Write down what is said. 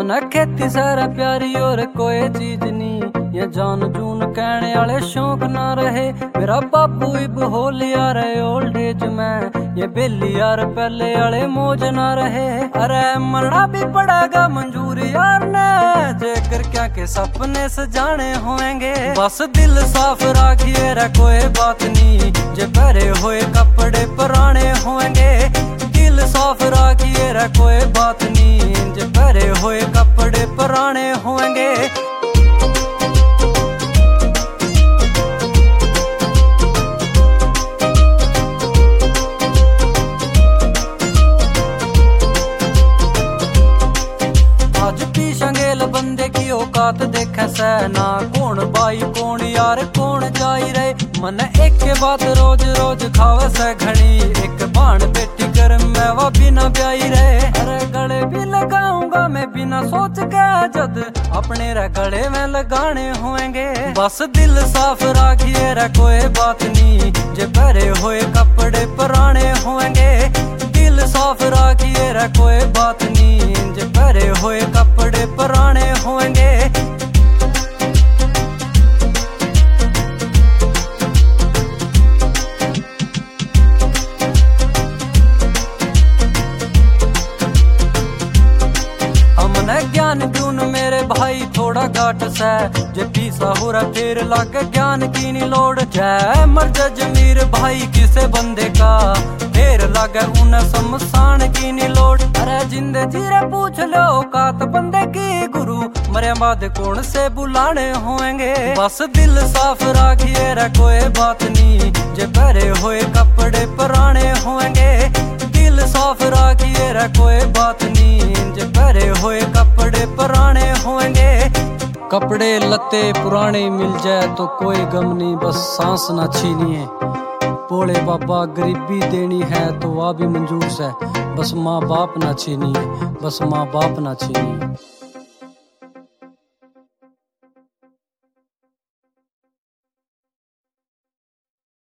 हमने खेती सारा प्यारी और कोई चीज नहीं, ये जान जून कहने वाले शौक ना रहे। मेरा बापू इब हो लिया रे ओल्ड एज में, ये बेली यार पहले वाले मौज ना रहे। अरे मरना भी पड़ेगा मंजूर यार ने, जेकर क्या के सपने सजाने होंगे। बस दिल साफ रखिए रे कोई बात नहीं, जे पहरे हुए कपड़े पुराने होंगे। दिल साफ रखिए रे कोई बात नहीं, जे पहरे हुए कपड़े पुराने होंगे। आज पीछंगेल बंदे की औकात देखे से ना, कौन बाई कौन यार कौन जाई रे। मन एक के बात रोज रोज खावे से घनी, एक बाण बेटी कर मैं वो बिना ब्याई रे। अरे गले भी लगाऊंगा मैं बिना सोच के, जद अपने रे गले में लगाने होंगे। बस दिल साफ रखिए रे कोई बात नहीं, जे पहरे हुए कपड़े पुराने होंगे। दिल साफ रखिए रे कोई बात नहीं, जे पहरे हुए कपड़े पुराने होंगे। हमने ज्ञान दून मेरे भाई थोड़ा घाट से, जे पीसा हो रहा फिर लागे ज्ञान की नी लोड। जय मर्ज जमीर भाई किसे बंदे का, फिर लागे उन्हें शमशान की नी लोड। अरे जिंदे जीरे पूछ लो औकात बंदे की, गुरु मरे बाद कौन से बुलाने होंगे। बस दिल साफ रखिए रे कोई बात नहीं, जे पहरे हुए कपड़े पुराने होंगे। दिल साफ रखिए रे कोई बात नहीं, जे पहरे हुए कपड़े पुराने होंगे। कपड़े लत्ते पुराने मिल जाए तो कोई गम नहीं, बस सांस ना छीनी है। भोले बाबा गरीबी देनी है तो वह भी मंजूर है, बस माँ बाप ना छीनी है, बस माँ बाप ना छीनी है।